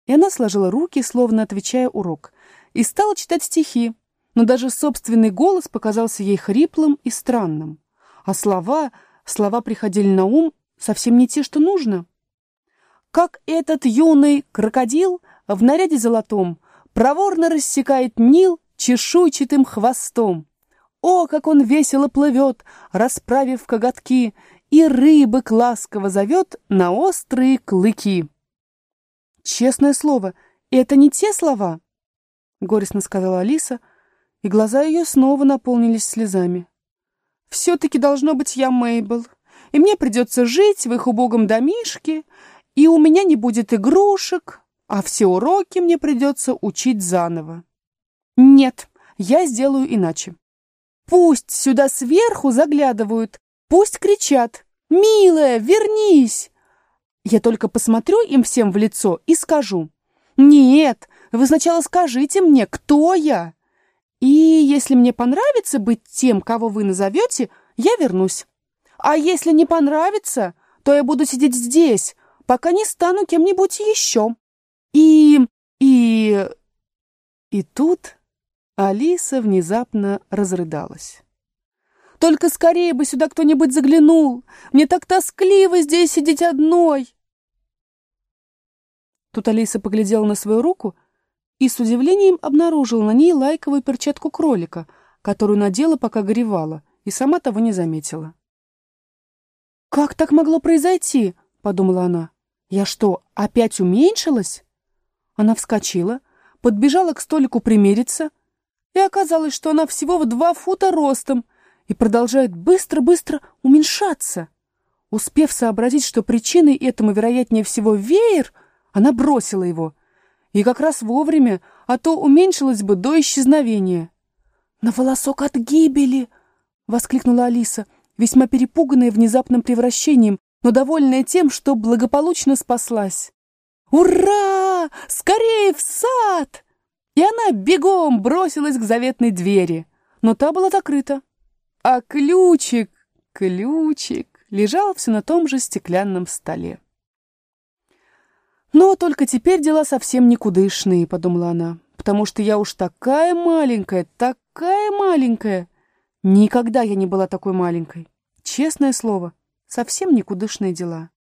И она сложила руки, словно отвечая урок, и стала читать стихи, но даже собственный голос показался ей хриплым и странным. А слова приходили на ум совсем не те, что нужно. Как этот юный крокодил в наряде золотом проворно рассекает Нил чешуйчатым хвостом. О, как он весело плывет, расправив коготки, и рыбок ласково зовет на острые клыки. «Честное слово, это не те слова», — горестно сказала Алиса, и глаза ее снова наполнились слезами. «Все-таки должно быть я Мейбл, и мне придется жить в их убогом домишке, и у меня не будет игрушек, а все уроки мне придется учить заново. Нет, я сделаю иначе. Пусть сюда сверху заглядывают, пусть кричат: «Милая, вернись!» Я только посмотрю им всем в лицо и скажу: «Нет, вы сначала скажите мне, кто я. И если мне понравится быть тем, кого вы назовете, я вернусь. А если не понравится, то я буду сидеть здесь, пока не стану кем-нибудь еще». И тут Алиса внезапно разрыдалась. «Только скорее бы сюда кто-нибудь заглянул! Мне так тоскливо здесь сидеть одной!» Тут Алиса поглядела на свою руку и с удивлением обнаружила на ней лайковую перчатку кролика, которую надела, пока горевала, и сама того не заметила. «Как так могло произойти?» — подумала она. «Я что, опять уменьшилась?» Она вскочила, подбежала к столику примериться, и оказалось, что она всего в 2 фута ростом и продолжает быстро-быстро уменьшаться. Успев сообразить, что причиной этому, вероятнее всего, веер, она бросила его. И как раз вовремя, а то уменьшилась бы до исчезновения. «На волосок от гибели!» — воскликнула Алиса, весьма перепуганная внезапным превращением, но довольная тем, что благополучно спаслась. «Ура! Скорее в сад!» И она бегом бросилась к заветной двери, но та была закрыта. А ключик лежал все на том же стеклянном столе. «Но только теперь дела совсем никудышные», — подумала она, «потому что я уж такая маленькая. Никогда я не была такой маленькой. Честное слово, совсем никудышные дела».